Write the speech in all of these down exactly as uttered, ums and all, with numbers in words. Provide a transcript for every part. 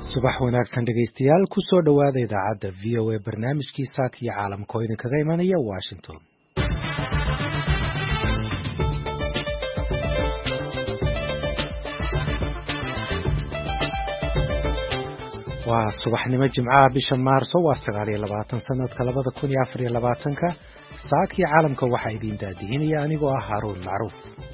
subax wanaagsan dhegaystayaal ku soo dhawaada idaacadda v o a barnaamijkii saaka iyo caalamka oo idinkaga imanaya Washington. waa subaxnimo Jimcaha bisha Maarso waa sagaal iyo labaatan sanadka labada kun iyo afar iyo labaatanka saaka iyo caalamka waxa idin daadihinaya anigoo ah Haruun Macruuf.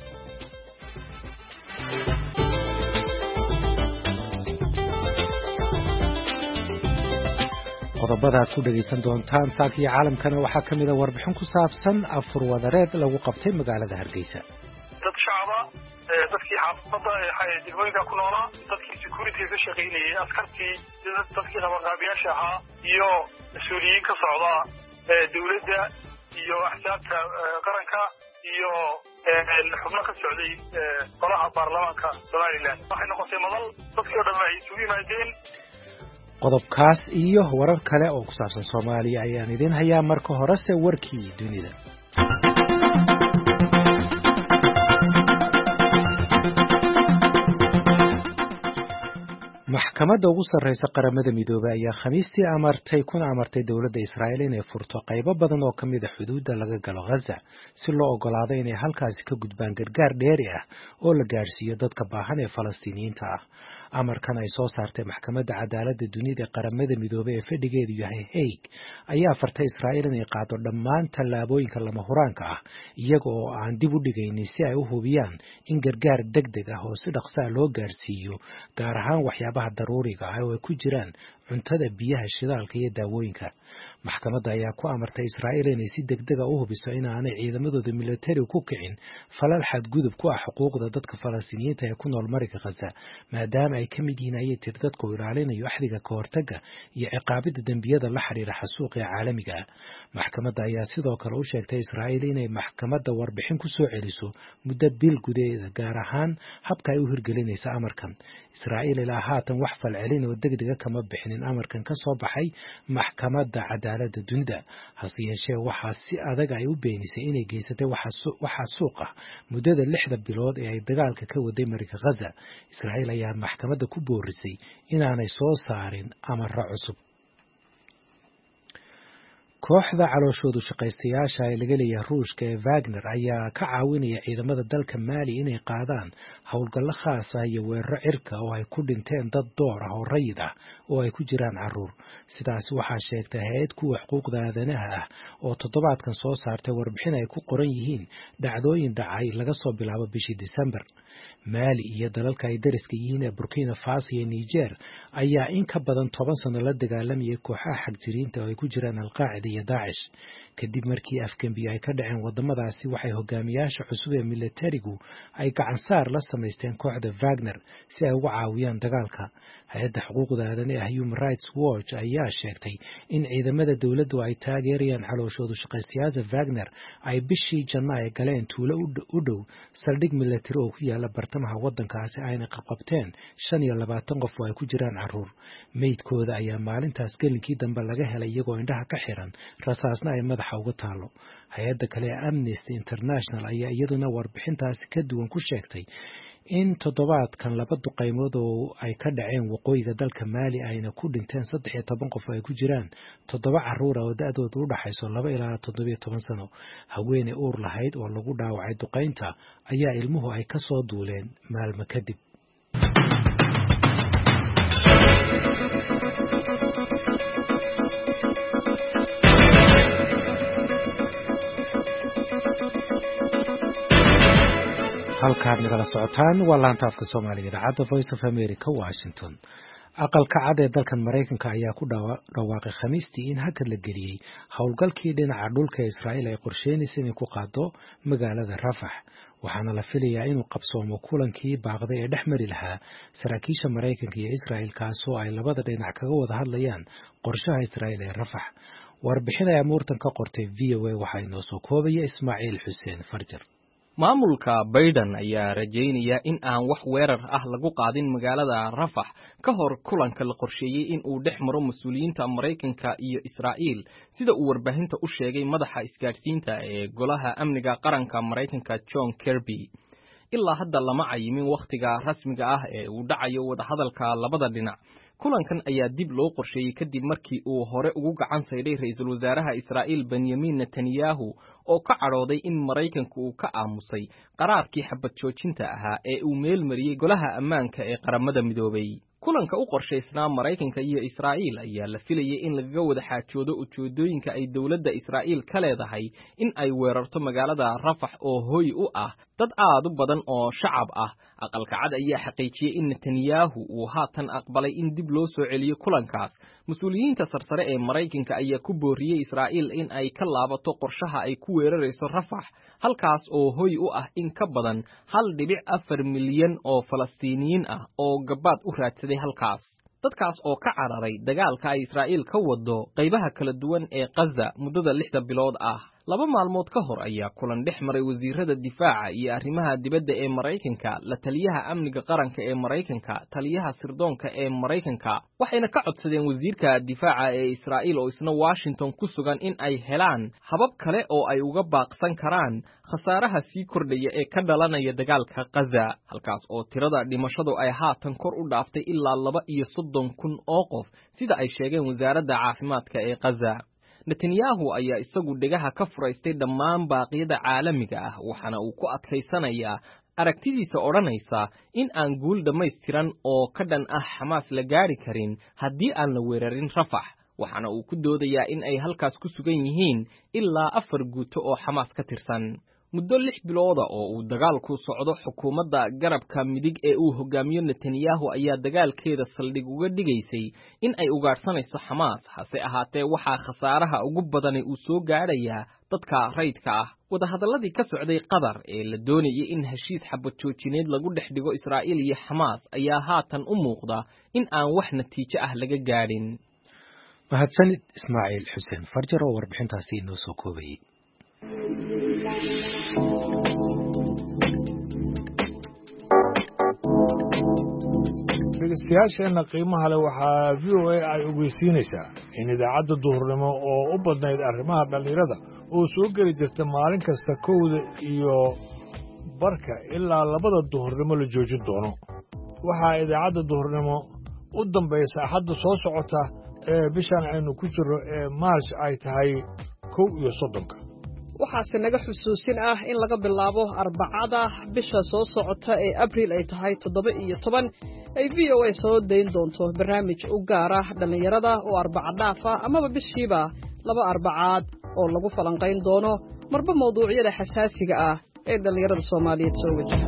qodobada aad ku dhageysan doontaan saaka iyo caalamkana waxaa kamid ah warbixin ku saabsan afur wadareed lagu qabtay magaalada Hargeysa. dad shacaba dadkii xaafadda ee degmooyinka ku noolaa dadkii security ka shaqeynayay askartii dadkii qabanqaabiyaasha ahaa iyo mas-uuliyiin ka socda dowladda iyo axsaabta qaranka iyo xubno ka socday golaha baarlamaanka Somaliland waxay noqotay madal dadkii oo dhan ay isugu yimaadeen. qodobkaas iyo warar kale oo ku saabsan Soomaaliya ayaan idin hayaa marka horese warkii dunida. maxkamadda ugu sarreysa qaramada midoobay ayaa Khamiistii amartay kuna amartay dowladda Israa'iil inay furto qaybo badan oo ka mid ah xuduudda laga galo Gaza si loo ogolaado inay halkaasi ka gudbaan gargaar dheeri ah oo la gaarsiiyo dadka baahan ee Falastiiniyiinta ah. amarkan ay soo saartay maxkamadda cadaaladda dunida ee qaramada midoobay ee fadhigeedu yahay Hague ayaa fartay Israa'iil inay qaado dhammaan tallaabooyinka lama huraanka ah iyaga oo aan dib u dhigaynin si ay u hubiyaan in gargaar degdeg ah oo si dhaqso ah loo gaarsiiyo gaar ahaan waxyaabaha daruuriga ah oo ay ku jiraan cuntada, biyaha, shidaalka iyo daawooyinka. maxkamadda ayaa ku amartay Israa'iil inay si degdeg ah u hubiso in aanay ciidamadooda militariga ku kicin falal xadgudub ku ah xuquuqda dadka Falastiiniyiinta ee ku nool marinka Gaza maadaama ay ka mid yihiin ayay tir dadka u ilaalinayo axdiga ka hortagga iyo ciqaabida dembiyada la xiriira xasuuqa caalamiga ah. maxkamadda ayaa sidoo kale u sheegtay Israa'iil inay maxkamadda warbixin ku soo celiso muddo bil gudaheeda gaar ahaan habka ay u hirgelinayso amarkan. Israa'iil ilaa haatan wax falcelin oo degdeg ah kama bixinin amarkan ka soo baxay maxkamadda cadaaladda dunida, hase yeeshee waxaa si adag ay u beenisay inay geysatay waxa suuq ah muddada lixda bilood ee ay dagaalka ka waday marinka Gaza. Israa'iil ayaa maxkamadda ku boorisay inaanay soo saarin amarro cusub. kooxda calooshoodu shaqaystayaasha ee laga leeyahay Ruushka ee Wagner ayaa ka caawinaya ciidamada dalka Mali inay qaadaan howlgallo khaas ah iyo weeraro cirka oo ay ku dhinteen dad door ah oo rayid ah oo ay ku jiraan carruur. sidaas waxaa sheegtay hay'ad kuwa xuquuqda aadanaha ah oo toddobaadkan soo saartay warbixin ay ku qoran yihiin dhacdooyin dhacay laga soo bilaabo bishii December. Mali iyo dalalka ay dariska yihiin ee Burkina Faso iyo Niger ayaa in ka badan toban sano la dagaalamaya kooxaha xagjiriinta oo ay ku jiraan Al-Qaacida iyo Daesh. kadib markii afgembiyo ay ka dhaceen wadamadaasi waxay hogaamiyaasha cusub ee militarigu ay gacan saar la samaysteen kooxda Wagner si ay uga caawiyaan dagaalka. hay'adda xuquuqda aadanaha ee Human Rights Watch ayaa sheegtay in ciidamada dowladdu ay taageerayaan calooshoodu shaqaystayaasha Wagner ay bishii Janaayo galeen tuulo u dhow saldhig militari oo ku yaala bartamaha wadankaasi ayna qabqabteen shan iyo labaatan qof oo ay ku jiraan carruur. meydkooda ayaa maalintaas gelinkii dambe laga helay iyagoo indhaha ka xiran rasaasna ay madaxa uga taalo. hay'adda kale ee Amnesty International ayaa iyaduna warbixintaasi ka duwan ku sheegtay in toddobaadkan laba duqaymood oo ay ka dhaceen waqooyiga dalka Mali ayna ku dhinteen saddex iyo toban qof oo ay ku jiraan toddoba carruur oo da'doodu u dhaxayso laba ilaa toddoba iyo toban sano. haweeney uur lahayd oo lagu dhaawacay duqaynta ayaa ilmuhu ay ka soo duuleen maalmo kadib. halkaan nagala socotaan waa laanta afka Soomaaliga idaacadda Voice of America Washington. aqalka cad ee dalkan Mareykanka ayaa ku dhawaaqay Khamiistii in hakad la geliyay howlgalkii dhinaca dhulka ee Israa'iil ay qorsheynayso inay ku qaado magaalada Rafah. waxaana la filayaa inuu qabsoomo kulankii baaqday ee dhex mari lahaa saraakiisha Mareykanka iyo Israa'iil kaasoo ay labada dhinac kaga wada hadlayaan qorshaha Israa'iil ee Rafah. warbixin ay amuurtan ka qortay V O A waxaa inoo soo koobaya Ismaaciil Xuseen Farjar. maamulka Biden ayaa rajeynaya in aan wax weerar ah lagu qaadin magaalada Rafah ka hor kulanka la qorsheeyay in uu dhex maro mas'uuliyiinta Mareykanka iyo Israa'iil sida uu warbaahinta u sheegay madaxa isgaarsiinta ee golaha amniga qaranka Mareykanka John Kirby. ilaa hadda lama cayimin wakhtiga rasmiga ah ee uu dhacayo wadahadalka labada dhinac. kulankan ayaa dib loo qorsheeyey kadib markii uu hore ugu gacan saydhay ra'iisul wasaaraha Israa'iil Benjamin Netanyahu oo ka cadhooday in Maraykanku uu ka aamusay qaraarkii xabad joojinta ahaa ee uu meel mariyay golaha ammaanka ee qaramada midoobay. kulanka u qorshaysnaa Maraykanka iyo Israa'iil ayaa la filayay in lagaga wada xaajoodo ujeedooyinka ay dawladda Israa'iil ka leedahay in ay weerarto magaalada Rafah oo hoy u ah dad aad u badan oo shacab ah. aqalka cad ayaa xaqiijiyay in Netanyahu uu haatan aqbalay in dib loo soo celiyo kulankaas. mas-uuliyiinta sarsare ee Maraykanka ayaa ku booriyay Israa'iil in ay ka laabato qorshaha ay ku weerarayso Rafah, halkaas oo hoy u ah in ka badan hal dhibic afar milyan oo Falastiiniyiin ah oo gabaad u raadsaday halkaas. dadkaas oo ka cararay dagaalka ay Israa'iil ka wado qaybaha kala duwan ee Gaza muddada lixda bilood ah. laba maalmood ka hor ayaa kulan dhex maray wasiirada difaaca iyo arrimaha dibadda ee Maraykanka, la taliyaha amniga qaranka ee Maraykanka, taliyaha sirdoonka ee Maraykanka, waxayna ka codsadeen wasiirka difaaca ee Israa'iil oo isna Washington ku sugan in ay helaan habab kale oo ay uga baaqsan karaan khasaaraha sii kordhaya ee ka dhalanaya dagaalka Gaza, halkaas oo tirada dhimashadu ay haatan kor u dhaaftay ilaa laba iyo soddon kun oo qof sida ay sheegeen wasaaradda caafimaadka ee Gaza. Netanyahu ayaa isagu dhegaha ka furaystay dhammaan baaqyada caalamiga ah, waxaana uu ku adkaysanayaa aragtidiisa odhanaysa in aan guul dhammaystiran oo ka dhan ah Xamaas la gaari karin haddii aan la weerarin Rafah, waxaana uu ku doodayaa in ay halkaas ku sugan yihiin ilaa afar guuto oo Xamaas ka tirsan. muddo lix bilooda oo uu dagaalku socdo, xukuumadda garabka midig ee uu hogaamiyo Netanyahu ayaa dagaalkeeda saldhig uga dhigaysay in ay ugaarsanayso Xamaas, hase ahaatee waxaa khasaaraha ugu badani uu soo gaadhayaa dadka rayidka ah. wadahadaladii ka socday Qatar ee la doonayay in heshiis xabad joojineed lagu dhex dhigo Israa'iil iyo Xamaas ayaa haatan u muuqda in aan wax natiijo ah laga gaadhin. mahadsanid Ismaaciil Xuseen Farjar oo warbixintaasi inoo soo koobayay. dhegeystayaasheena qiimaha leh waxaa v o a ay ogeysiinaysaa in idaacadda duhurnimo oo u badnayd arrimaha dhallinyarada oo soo geli jirta maalin kasta kowda iyo barka ilaa labada duhurnimo la joojin doono. waxaa idaacadda duhurnimo u dambaysa axadda soo socota ee bishan aynu ku jirro ee maarsh ay tahay kow iyo soddonka. waxaase naga xusuusin ah in laga bilaabo arbacada bisha soo socota ee abriil ay tahay toddoba iyo toban ay v o a soo dayn doonto barnaamij u gaar ah dhallinyarada oo arbaca dhaaf ah amaba bishiiba laba arbacaad oo lagu falanqayn doono marba mawduucyada xasaasiga ah ee dhallinyarada Soomaaliyeed soo wajaha.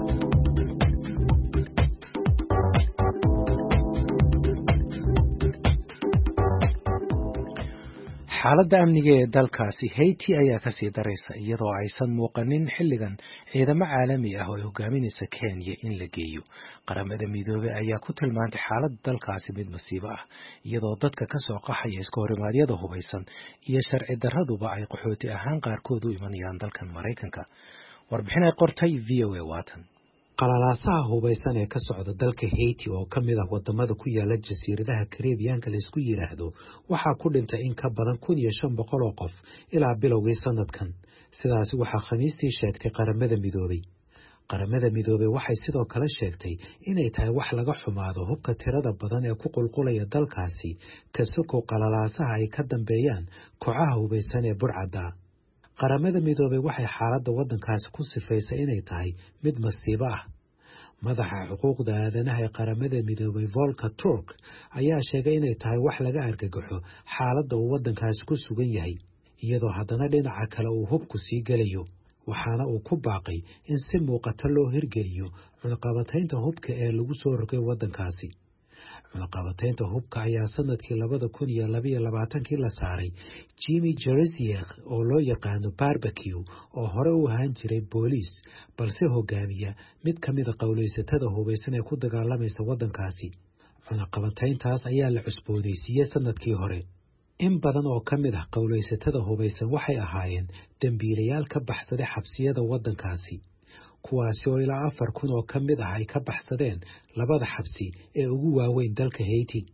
xaaladda amniga ee dalkaasi Haiti ayaa ka sii daraysa iyadoo aysan muuqanin xilligan ciidamo caalami ah oo ay hogaaminaysa Kenya in la geeyo. qaramada midoobay ayaa ku tilmaantay xaaladda dalkaasi mid masiibo ah, iyadoo dadka ka soo qaxaya iska horimaadyada hubaysan iyo sharci darraduba ay qaxooti ahaan qaarkood u imanayaan dalkan Maraykanka. warbixin ay qortay V O A Watan. qalalaasaha hubaysan ee ka socda dalka Haiti oo ka mid ah wadamada ku yaala jasiiradaha Caribbean-ka la isku yiraahdo waxaa ku dhintay in ka badan kun iyo shan boqol oo qof ilaa bilowgii sanadkan. sidaas waxaa Khamiistii sheegtay qaramada midoobay. qaramada midoobay waxay sidoo kale sheegtay inay tahay wax laga xumaado hubka tirada badan ee ku qulqulaya dalkaasi ka sokow qalalaasaha ay ka dambeeyaan kooxaha hubaysan ee burcadda. qaramada midoobay waxay xaaladda waddankaasi ku sifaysay inay tahay mid masiibo ah. madaxa xuquuqda aadanaha ee qaramada midoobay Volker Turk ayaa sheegay inay tahay wax laga argagaxo xaaladda uu waddankaasi ku sugan yahay, iyadoo haddana dhinaca kale uu hubku sii gelayo. waxaana uu ku baaqay in si muuqata loo hirgeliyo cunaqabataynta hubka ee lagu soo rogay waddankaasi. cunaqabataynta hubka ayaa sanadkii labada kun iyo labaiyo labaatankii la saaray Jimmy Jerisiek oo loo yaqaano Barbecue oo hore u ahaan jiray booliis balse hogaamiya mid ka mid a qowlaysatada hubaysan ee ku dagaalamaysa waddankaasi. cunaqabatayntaas ayaa la cusboonaysiiyey sanadkii hore. in badan oo ka mid ah qowlaysatada hubaysan waxay ahaayeen dambiilayaal ka baxsaday xabsiyada waddankaasi, kuwaasi oo ilaa afar kun oo ka mid ah ay ka baxsadeen labada xabsi ee ugu waaweyn dalka Haiti.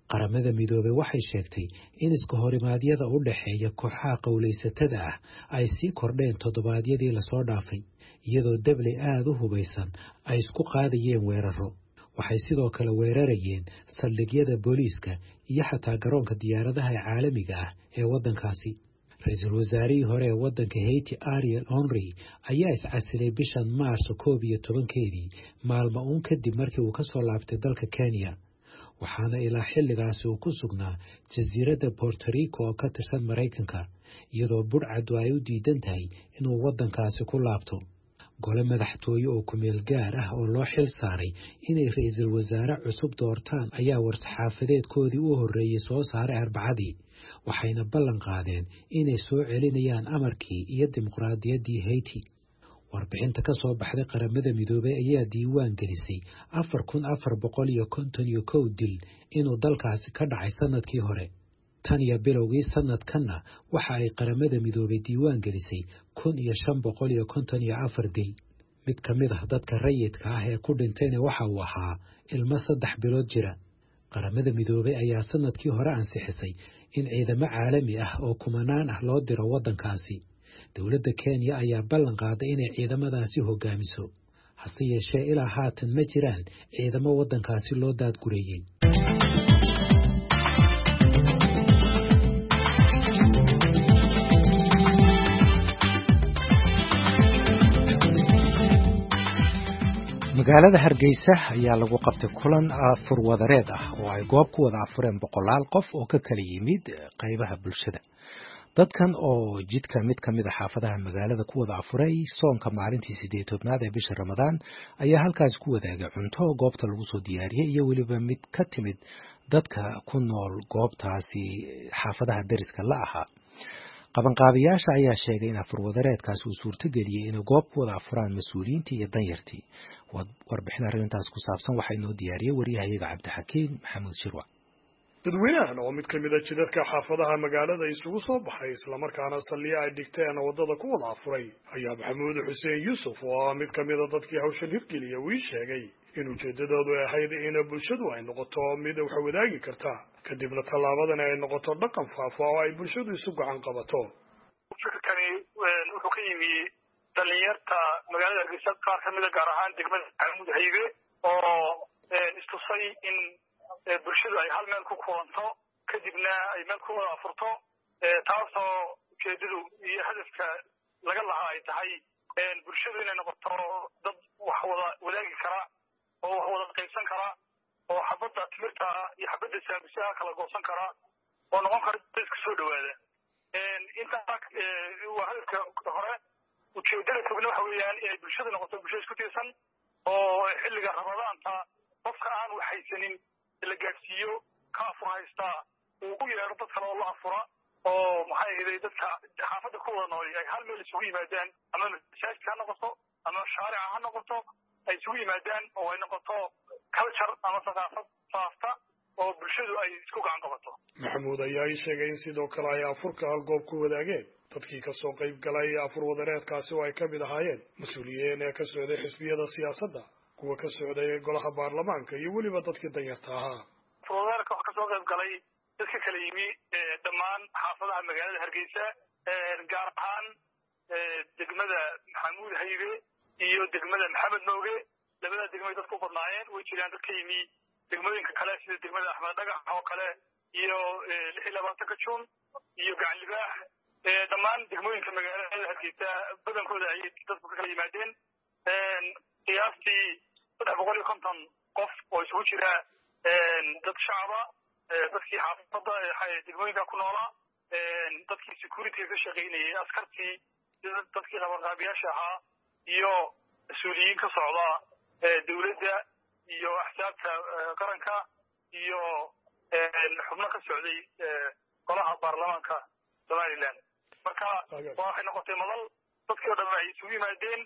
qaramada midoobey waxay sheegtay in iska horimaadyada u dhaxeeya kooxaha qowlaysatada ah ay sii kordheen toddobaadyadii lasoo dhaafay iyadoo dabley aada u hubaysan ay isku qaadayeen weeraro waxay sidoo kale weerarayeen saldhigyada booliiska iyo xataa garoonka diyaaradaha ee caalamiga ah ee waddankaasi ra-iisul wasaarihii hore ee waddanka Haiti Ariel Henry ayaa iscasilay bishan Maarso koob iyo tobankeedii maalmo uun kadib markii uu ka soo laabtay dalka Kenya waxaana ilaa xilligaasi uu ku sugnaa jasiiradda Puerto Rico oo ka tirsan Maraykanka iyadoo budhcadu ay u diidan tahay inuu waddankaasi ku laabto gole madaxtooye oo ku meel gaar ah oo loo xil saaray inay ra'iisul wasaare cusub doortaan ayaa war-saxaafadeedkoodii u horreeyay soo saaray Arbacadii waxayna ballan qaadeen inay soo celinayaan amarkii iyo dimuqraadiyaddii Haiti warbixinta ka soo baxday qaramada midoobay ayaa diiwaan gelisay afar kun afar boqol iyo konton iyo kow dil inuu dalkaasi ka dhacay sanadkii hore tan iyo bilowgii sanadkanna waxa ay qaramada midoobay diiwaan gelisay kun iyo shan boqol iyo konton iyo afar dil mid ka mid ah dadka rayidka ah ee ku dhintayna waxa uu ahaa ilmo saddex bilood jira qaramada midoobay ayaa sanadkii hore ansixisay in ciidamo caalami ah oo kumanaan ah loo diro waddankaasi dowladda Kenya ayaa ballan qaaday inay ciidamadaasi hogaamiso hase yeeshee ilaa haatan ma jiraan ciidamo waddankaasi loo daadgureeyay magaalada Hargeysa ayaa lagu qabtay kulan afur wadareed ah oo ay goob ku wada afureen boqolaal qof oo ka kala yimid qaybaha bulshada dadkan oo jidka mid ka mid ah xaafadaha magaalada ku wada afuray soonka maalintii sideed iyo tobnaad ee bisha Ramadaan ayaa halkaas ku wadaagay cunto goobta lagu soo diyaariyay iyo waliba mid ka timid dadka ku nool goobtaasi xaafadaha deriska la ahaa qabanqaabiyaasha ayaa sheegay in afur wadareedkaasi uu suurto geliyay inay goob ku wada afuraan mas'uuliyiintii iyo danyartii warbixin arrintaas ku saabsan waxaa inoo diyaariyay wariyahayaga Cabdixakiin Maxamuud Shirwa dadweynahan oo mid ka mid ah jidadka xaafadaha magaalada isugu soo baxay islamarkaana saldhiya ay dhigteen wadada ku wada afuray ayaa Maxamuud Xuseen Yuusuf oo mid ka mid ah dadkii hawshan hirgeliyay uu sheegay in ujeedadoodu ay ahayd in bulshadu ay noqoto mid wax wadaagi karta kadibna tallaabadan ay noqoto dhaqan faafo oo ay bulshadu isu gacan qabato fikirkani wuxuu ka yimi dhalinyarta magaalada Hargeysa qaar ka mid ah gaar ahaan degmada Maxamuud Haybe oo istusay in bulshadu ay hal meel ku kulanto kadibna ay meel ku wada afurto taasoo ujeedadu iyo hadafka laga lahaa ay tahay bulshadu inay noqoto dad wax wada wadaagi kara oo wax wada qaybsan kara oo xabadda timirta iyo xabadda saamisaha kala goosan kara oo noqon kara dadka soo dhawaada inta waa hadafka hore ujeedada togna waxa weeyaan inay bulshadu noqoto bulsho isku tiirsan oo xilliga Ramadaanta qofka aan waxaysanin la gaarsiiyo ka afur haysta uu u yeero dad kale oo la afura oo maxay ahayd dadka xaafadda ku wada nool ay hal meel isugu yimaadaan ama masaajidka ha noqoto ama shaarica ha noqoto ay isugu yimaadaan oo ay noqoto culture ama thaqaafad faafta oo bulshadu ay isku gacan qabato Maxamuud ayaa sheegay in sidoo kale ay afurka hal goob ku wadaageen dadkii ka soo qayb galay afur wadareedkaasi oo ay ka mid ahaayeen mas'uuliyiin ee ka socday xisbiyada siyaasadda kuwa ka socday golaha baarlamaanka iyo waliba dadkii danyarta ahaa wadareedka waxa ka soo qayb galay dadka kala yimi dhammaan xaafadaha magaalada Hargeysa gaar ahaan degmada Maxamuud Haybe iyo degmada Maxamed Nooge labada degmay dadku badnaayeen way jiraan dadka yimi degmooyinka kale sida degmada Axmed Dhagax oo kale iyo lix iyo labaatanka Juun iyo Gacan Libaax dhammaan degmooyinka magaalada Hargeysa badankooda ay dadku ka kala yimaadeen qiyaastii saddex boqol iyo konton qof oo isugu jira dad shacaba dadkii xaafadda degmooyinka ku noolaa dadkii security ka shaqaynayay askartii dadkii qabanqaabiyaasha ahaa iyo mas'uuliyiin ka socda dowladda iyo axsaabta qaranka iyo xubno ka socday golaha baarlamaanka Somaliland marka waxay noqotay madal dadkii oo dhan ay isugu yimaadeen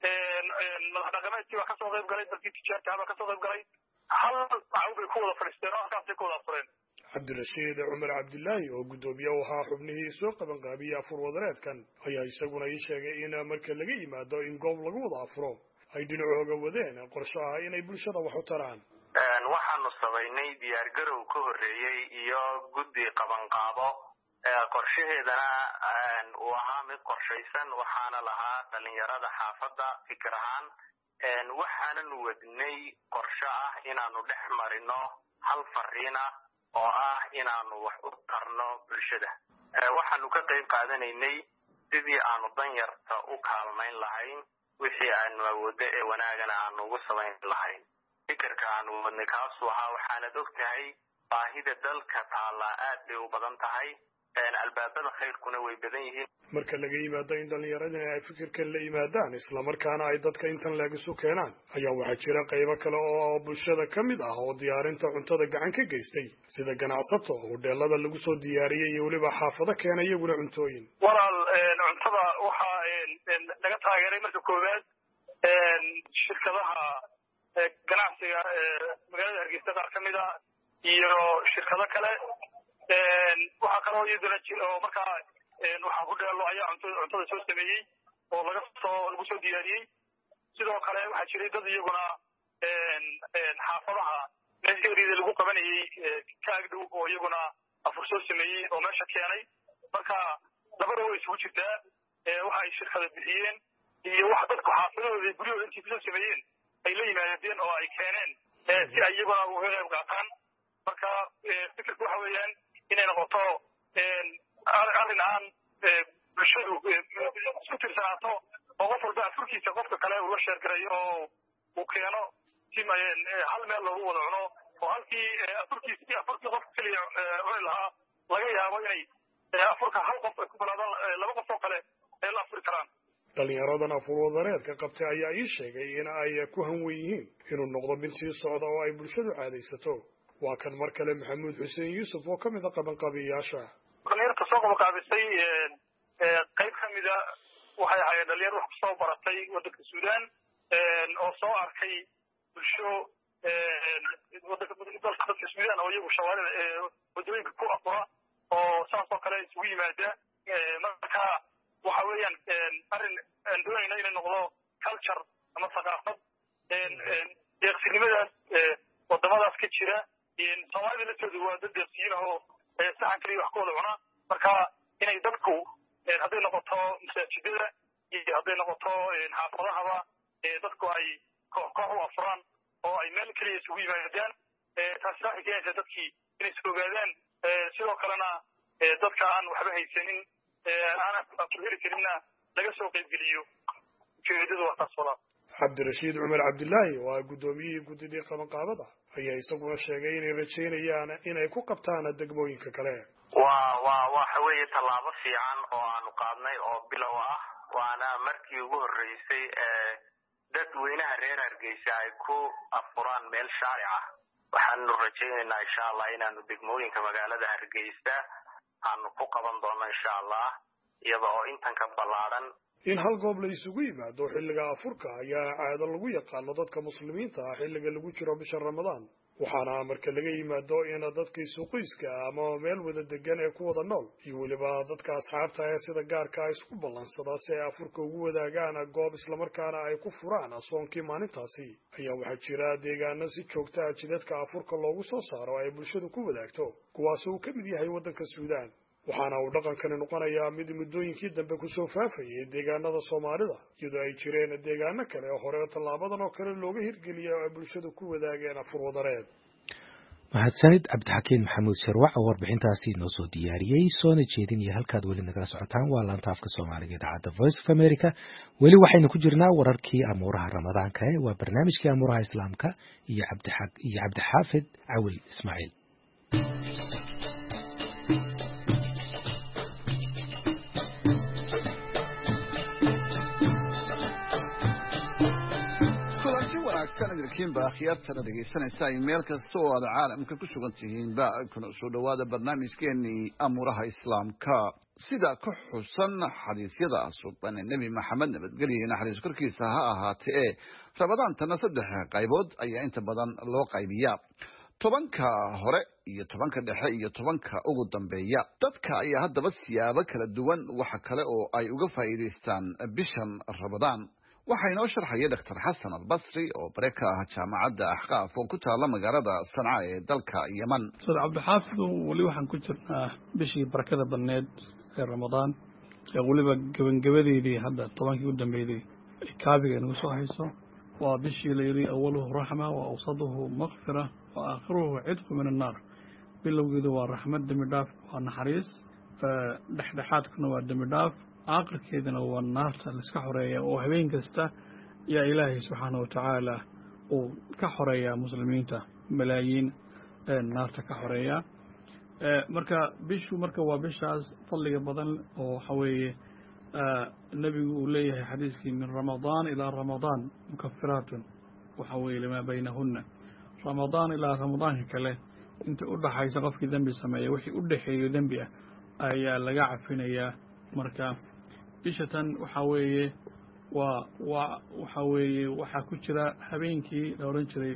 madax dhaqameedkii waa ka soo qayb galay dadkii tijaarta baa ka soo qayb galay hal macawbay ku wada fadhiisteen oo halkaasay ku wada fureen Cabdirashiid Cumar Cabdillaahi oo gudoomiye u ahaa xubnihii soo qaban qaabiyay afur wadareedkan ayaa isaguna ii sheegay in marka laga yimaado in goob lagu wada afuro ay dhinacooga wadeen qorshaha inay bulshada wax u taraan waxaanu sabaynay diyaargarow ka horreeyey iyo guddi qabanqaabo qorshaheedana uu ahaa mid qorshaysan waxaana lahaa dhalinyarada xaafadda fikir ahaan waxaananu wadnay qorsho ah inaanu dhex marino hal fariin ah oo ah inaanu wax u tarno bulshada waxaanu ka qayb qaadanaynay sidii aanu danyarta u kaalmayn lahayn wixii aanu awooddo ee wanaagana aanu ugu samayn lahayn fikirka aanu wadnay kaasuu ahaa waxaanad og tahay baahida dalka taallaa aad bay u badan tahay albaabada khayrkuna way badan yihiin marka laga yimaado in dhallinyaradina ay fikirkan la yimaadaan islamarkaana ay dadka intan leeg isu keenaan ayaa waxaa jira qaybo kale oo bulshada ka mid ah oo diyaarinta cuntada gacan ka geystay sida ganacsato hodheelada lagu soo diyaariyey iyo weliba xaafado keena iyaguna cuntooyin walaal cuntada waxaa laga taageeray marka koowaad shirkadaha ganacsiga magaalada hargeysa qaar ka mid ah iyo shirkado kale waxaa kaloo iyaduna jir oo markaa waxaa ku dheelo ayaa cuntada soo sameeyey oo laga soo lagu soo diyaariyey sidoo kale waxaa jiray dad iyaguna xaafadaha meesgeerida lagu qabanayey ka agdhow oo iyaguna afur soo sameeyey oo meesha keenay marka labada way isugu jirtaa waxa ay shirkada bixiyeen iyo wax dadku xaafadahooda guryahooda intii kusoo sameeyeen ay la yimaadeen oo ay keeneen si ay iyaguna uga qayb qaataan marka fikirka waxa weeyaan inay noqoto arrin aan bulshadu isku tirsanaato oo qof walba afurkiisa qofka kale uu la sheergarayo oo uu keeno si hal meel loogu wada cuno oo halkii afurkiisa afurkii qofka keliya cuni lahaa laga yaabo inay afurka hal qof ay ku balaadaan laba qof oo kale ay la afuri karaan dhalinyaradan afur wadareedka qabtay ayaa ii sheegay in ay ku hanwen yihiin inuu noqdo mid sii socda oo ay bulshadu caadaysato waa kan mar kale maxamuud xuseen yuusuf oo ka mid a qabanqaabiyayaasha dhalinyarta soo qabanqaabisay qayb ka mida waxay ahaayeen dhalinyar wax kusoo baratay waddanka suudaan oo soo arkay bulsho dalka dadka suudaan oo iyagu shawaarida waddooyinka ku afura oo saas oo kale isugu yimaada marka waxa weeyaan arrin aan doonayna inay noqdo culture ama thaqaafad deeqsinimadaas wadamadaas ka jira soomaalida laftooda waa dad deeqsiyiin ah oo saxan kaliya wax ku wada cuna marka inay dadku hadday noqoto masaajidada iyo hadday noqoto xaafadahaba dadku ay koox koox u afuraan oo ay meel keliya isugu yimaadaan taasi waxay keenaysaa dadkii inay is ogaadaan sidoo kalena dadka aan waxba haysanin aan afur heli karinna laga soo qaybgeliyo ujeedadu waa taas walaal cabdirashiid cumar cabdilaahi oo ah guddoomiyihii guddidii qabanqaabada ayaa isaguna sheegay inay rajaynayaan inay ku qabtaan degmooyinka kale waa waa waxa weeye tallaabo fiican oo aanu qaadnay oo bilow ah waana markii ugu horreysay ee dadweynaha reer hargeysa ay ku afuraan meel shaaric ah waxaanu rajaynaynaa insha allah inaanu degmooyinka magaalada hargeysa aanu ku qaban doono insha allah iyada oo intan ka ballaadhan in hal goob la isugu yimaado xilliga afurka ayaa caado lagu yaqaano dadka muslimiinta ah xilliga lagu jiro bisha ramadaan waxaana marka laga yimaado in dadkii suuqiiska ama meel wada degan ee ku wada nool iyo weliba dadka asxaabta ee sida gaarka ah isku ballansadaa si ay afurka ugu wadaagaan goob islamarkaana ay ku furaan soonkii maalintaasi ayaa waxaa jira deegaano si joogta ah jidadka afurka loogu soo saaro ay bulshadu ku wadaagto kuwaas uu ka mid yahay waddanka suudaan waxaana uu dhaqankani noqonayaa mid muddooyinkii dambe kusoo faafayay deegaanada soomaalida iyadoo ay jireen deegaano kale oo hore tallaabadan oo kale looga hirgeliyay oo ay bulshadu ku wadaageen afur wadareed mahadsanid cabdixakiin maxamuud sharwac oo warbixintaasi inoo soo diyaariyey soona jeedinaya halkaad weli nagala socotaan waa laanta afka soomaaliga idaacadda voice of america weli waxaynu ku jirnaa wararkii amuuraha ramadaanka e waa barnaamijkii amuuraha islaamka iyo cabdixa iyo cabdixaafid cawil ismaaciil sanadkiinba akhyaartana dhegaysanaysa meel kasta oo aad caalamka ku sugan tihiin ba kuna soo dhawaada barnaamijkeenii amuuraha islaamka sida ku xusan xadiisyada suban nebi maxamed nabadgelyo iyo naxariis korkiisa ha ahaatee ee ramadaantana saddex qaybood ayaa inta badan loo qaybiyaa tobanka hore iyo tobanka dhexe iyo tobanka ugu dambeeya dadka ayaa haddaba siyaabo kala duwan waxa kale oo ay uga faa'iidaystaan bishan ramadaan waxaa inoo sharxaya doctor xasan albasri oo bare ka ah jaamacadda axqaaf oo ku taala magaalada sanca ee dalka yeman. ustaad cabdixaafid weli waxaan ku jirnaa bishii barakada badneed ee ramadaan ee weliba gebangebadeedii hadda tobankii u dambeeyey ay kaabiga nagu soo hayso. waa bishii la yidhi awaluhu raxma wa awsaduhu makfira wa aakhiruhu cidqu min annaar. bilowgeedu waa raxmad dembi dhaaf waa naxariis, dhexdhexaadkuna waa dembi dhaaf, aakhirkeedana waa naarta laiska xoreeya oo habeen kasta yaa ilaahay subxaana wa tacaala uu ka xoreeyaa muslimiinta malaayiin naarta ka xoreeya. marka bishu marka waa bishaas fadliga badan oo waxa weeye nebigu uu leeyahay xadiiskii min ramadaan ilaa ramadaan mukafiraatun waxa weeye limaa baynahunna. ramadaan ilaa ramadaanka kale inta u dhaxaysa qofkii dembi sameeya wixii u dhexeeyo dembi ah ayaa laga cafinayaa. marka bishatan waxaa weeye waa waa waxaa weeye waxaa ku jira habeenkii la odhan jiray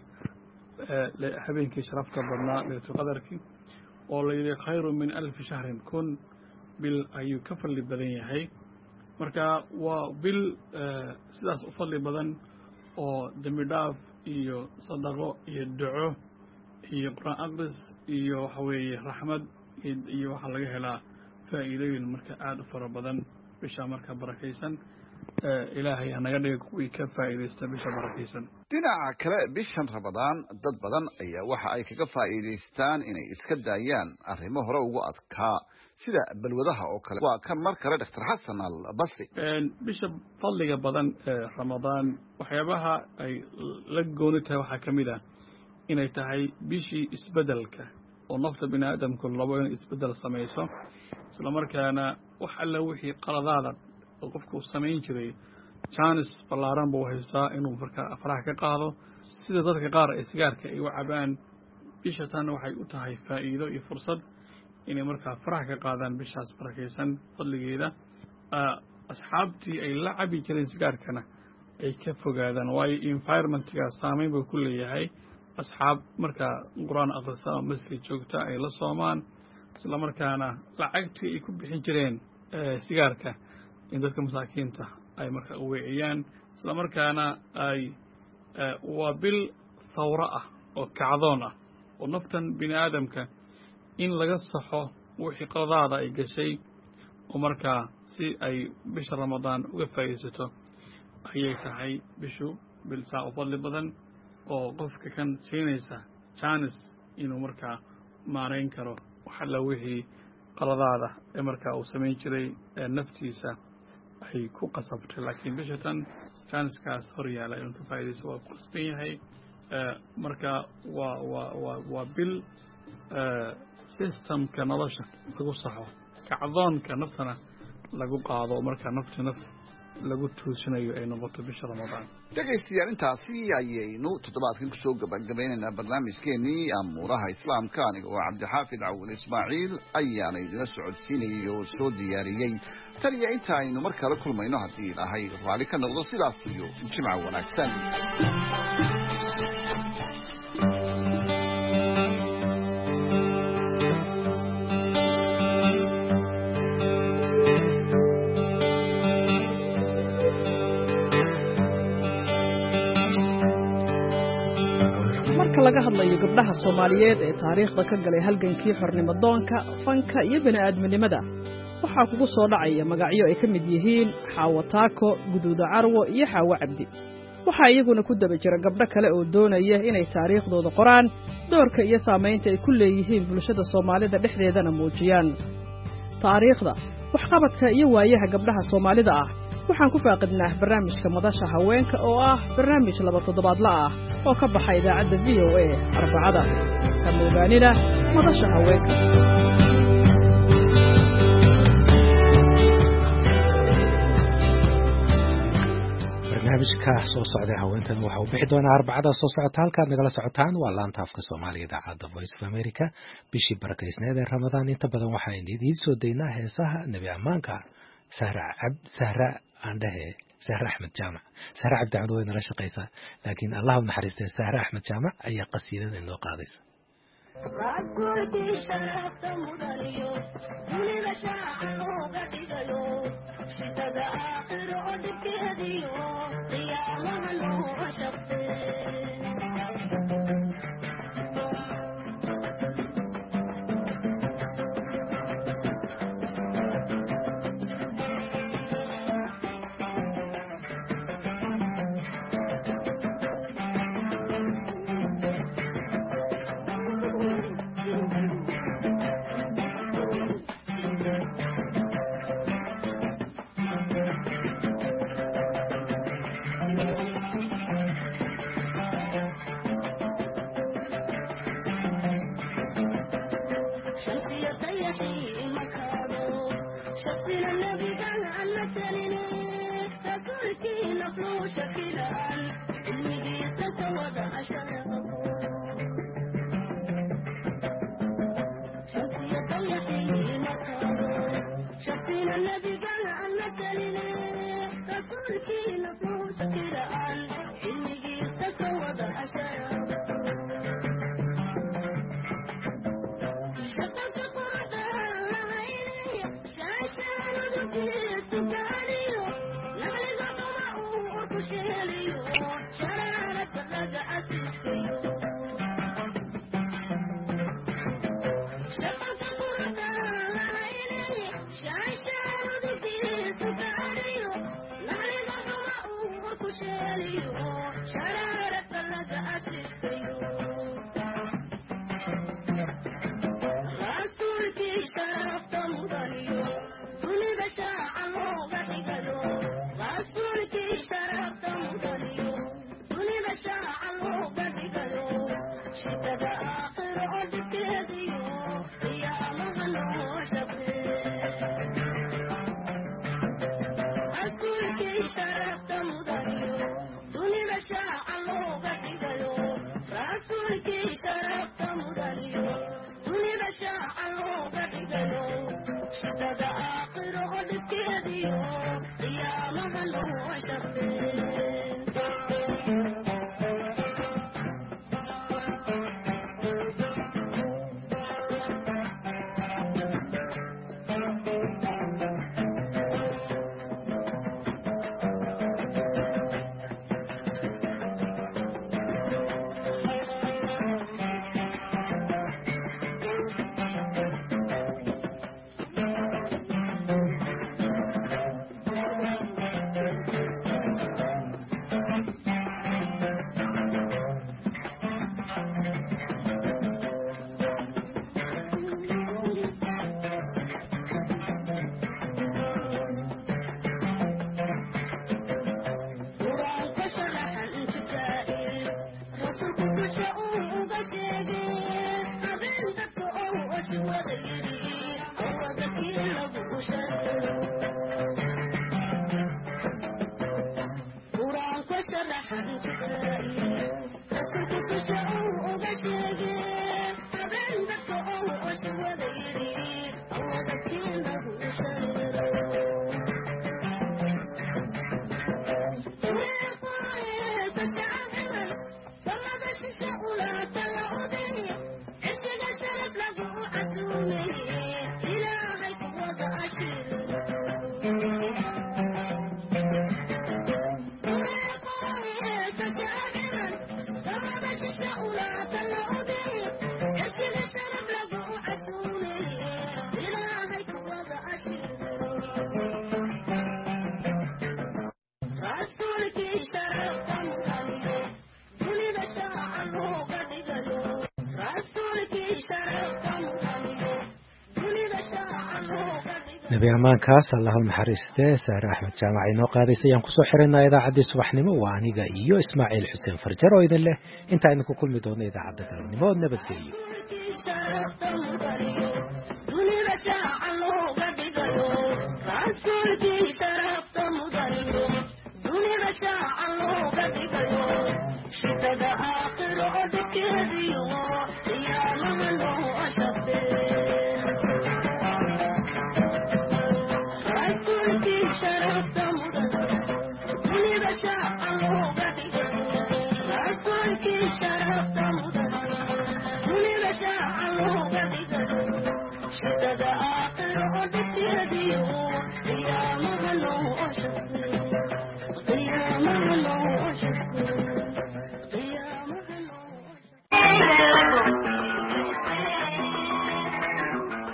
habeenkii sharafta badnaa laylatul qadarkii oo la yidhi khayru min alfi shahrin kun bil ayuu ka fadli badan yahay. marka waa bil sidaas u fadli badan oo dembi dhaaf iyo sadaqo iyo duco iyo qur'aan aqris iyo waxa weeye raxmad iyo waxaa laga helaa faa'iidooyin marka aada u fara badan bisha marka barakaysan. ilaahay hanaga dhiga kuwii ka faa'iidaysta bisha barakaysan. dhinaca kale bishan ramadaan dad badan ayaa waxa ay kaga faa'iidaystaan inay iska daayaan arrimo hore ugu adkaa sida balwadaha oo kale. waa kan mar kale doctor xasan albasri. bisha fadliga badan ee ramadaan waxyaabaha ay la gooni tahay waxaa ka mid ah inay tahay bishii isbedelka oo nafta bini aadamku labo inay isbedel samayso, isla markaana wax alla wixii qaladaada oo qofku uu samayn jiray jaanis ballaaran buu haystaa inuu markaa afraha ka qaado. sida dadka qaar ee sigaarka ay u cabaan bisha tan waxay u tahay faa'iido iyo fursad inay markaa faraha ka qaadaan bishaas barakaysan fadligeeda. asxaabtii ay la cabi jireen sigaarkana ay ka fogaadaan, waayo environmentga saameyn buu ku leeyahay. asxaab markaa qur-aan akhrisa masjid joogta ay la soomaan, isla markaana lacagtii ay ku bixin jireen sigaarka in dadka masaakiinta ay markaa u weeciyaan. isla markaana ay waa bil thawro ah oo kacdoon ah oo naftan bini aadamka in laga saxo wixii qaladaada ay gashay oo markaa si ay bisha ramadaan uga faa'iidaysato ayay tahay bishu bil saa u fadli badan oo qofka kan siinaysa jaanis inuu markaa maarayn karo wax alla wixii qaladaada ee markaa uu samayn jiray naftiisa ay ku qasabtay. laakiin bishatan jaaniskaas hor yaala inuu ka faa'iidaysto waa ku qasban yahay. marka waa waa waa waa bil systemka nolosha lagu saxo, kacdoonka naftana lagu qaado, markaa nafti naf lagu tuusinayo ay noqoto bisha ramadaan. dhegaystayaal intaasi ayaynu toddobaadkan kusoo gabagabaynaynaa barnaamijkeenii amuuraha islaamka. aniga oo cabdixaafid cawil ismaaciil ayaana idina socodsiinayay oo soo diyaariyey. tan iyo inta aynu mar kale kulmayno haddii ilaahay raali ka noqdo sidaas iyo jimca wanaagsan. laga hadlayo gabdhaha Soomaaliyeed ee taariikhda ka galay halgankii xornimo doonka, fanka iyo bini'aadminimada waxaa kugu soo dhacaya magacyo ay ka mid yihiin Xaawo Taako, Guduuda Carwo iyo Xaawo Cabdi. waxaa iyaguna ku daba jira gabdho kale oo doonaya inay taariikhdooda qoraan, doorka iyo saamaynta ay ku leeyihiin bulshada Soomaalida dhexdeedana muujiyaan. taariikhda waxqabadka iyo waayaha gabdhaha Soomaalida ah waxaan ku faaqidnaa barnaamijka madasha haweenka oo ah barnaamij laba toddobaadla ah oo ka baxay idaacadda V O A arbacada. ka moogaanina madasha haweenka. barnaamijka soo socda haweenkan waxa uu bixi doonaa arbacada soo socota. halkaad nagala socotaan waa laanta afka Soomaaliga idaacadda Voice of America. bishii barakaysneed ee Ramadaan inta badan waxaan idiin soo daynaa heesaha nabi ammaanka Sahra Abd Sahra Andahe Sahra Ahmed Jaamac. Sahra Abd Aad way nala shaqaysaa, laakiin Allah u naxariistay Sahra Ahmed Jaamac ayaa qasiidada inoo qaadaysa. Shidada aakhiro oo dhibkeediyo nabi amaankaas allahul naxariistee saare axmed jaamac inoo qaadaysa ayaan kusoo xiraynaa idaacaddii subaxnimo waa aniga iyo ismaaciil xuseen farjar oo idin leh intaaynu ku kulmi doonno idaacadda galabnimo nabadgelyo شدد آخر عدد يديه